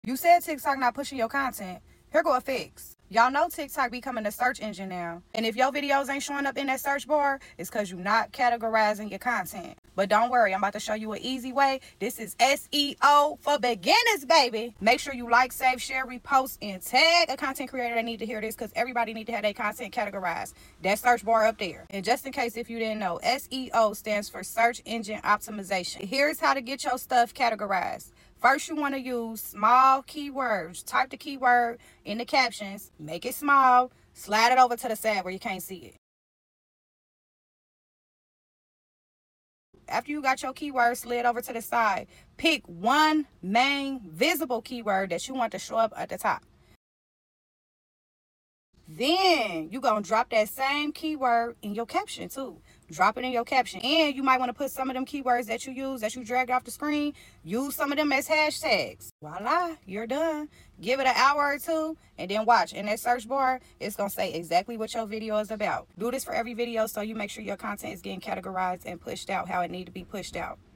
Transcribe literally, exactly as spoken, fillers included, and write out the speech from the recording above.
You said TikTok not pushing your content. Here go a fix. Y'all know TikTok becoming a search engine now. And if your videos ain't showing up in that search bar, it's because you're not categorizing your content. But don't worry, I'm about to show you an easy way. This is S E O for beginners, baby. Make sure you like, save, share, repost, and tag a content creator that need to hear this, because everybody need to have their content categorized. That search bar up there. And just in case if you didn't know, S E O stands for Search Engine Optimization. Here's how to get your stuff categorized. First, you want to use small keywords. Type the keyword in the captions, make it small, slide it over to the side where you can't see it. After you got your keyword slid over to the side, pick one main visible keyword that you want to show up at the top. Then you're going to drop that same keyword in your caption too. Drop it in your caption. And you might want to put some of them keywords that you use, that you dragged off the screen, use some of them as hashtags. Voila, you're done. Give it an hour or two and then watch. In that search bar, it's going to say exactly what your video is about. Do this for every video so you make sure your content is getting categorized and pushed out how it need to be pushed out.